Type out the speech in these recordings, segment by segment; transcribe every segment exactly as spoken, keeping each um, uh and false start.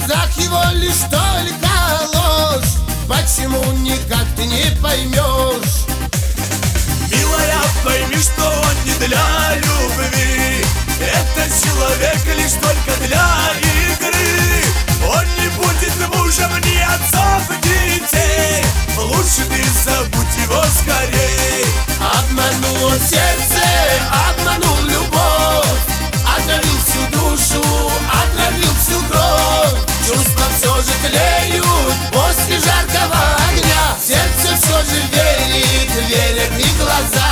глазах его лишь только ложь. Почему никак ты не поймешь? Милая, пойми, что он не для любви. Это человек лишь только для игры. Он не будет мужем ни отцов, ни детей. Лучше ты забудь его скорей. Обманул он сердце, обманул любовь, отравил всю душу, отравил всю кровь. Чувства все же тлеют после жаркого огня. Сердце все же верит, верят и глаза.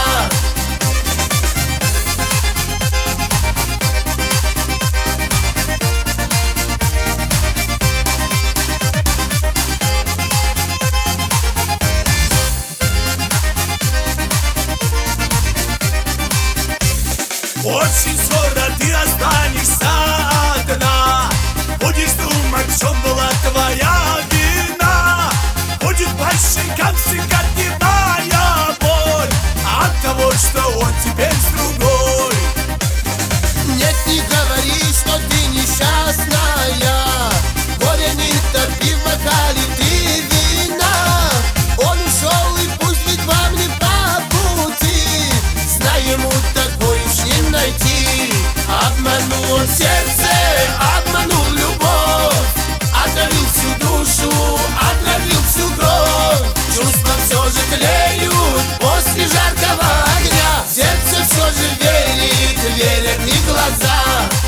Очень скоро ты останешься одна. Будешь думать, в чем была твоя вина. Будет по щекам стекать дневная боль от того, что он теперь с другой. Нет, не говори, что ты несчастная. Горе не топи в бокале ты вина. Он ушел, и пусть ведь вам не по пути. Знай, ему такой уж не найти. Обманул он сердце, обманул любовь, отравил всю душу, отравил всю кровь. Чувства все же тлеют после жаркого огня. Сердце все же верит, верят и глаза.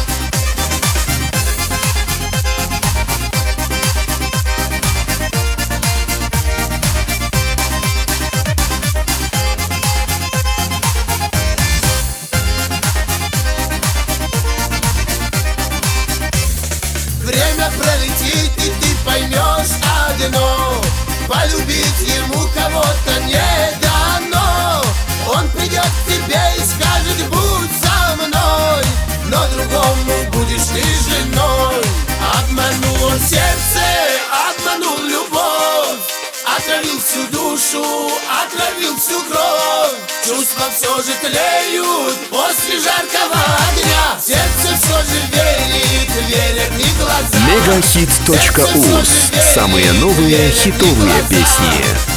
Время пролетит, и ты поймешь одно: полюбить ему кого-то не дано. Он придет к тебе и скажет: будь со мной, но другому будешь ты женой. Обманул он сердце, обманул любовь, отравил всю душу, отравил всю кровь. Чувства все же тлеют после жаркого огня. Сердце все же верит, верят и глаза. Мегахит точка уз. Самые новые хитовые песни.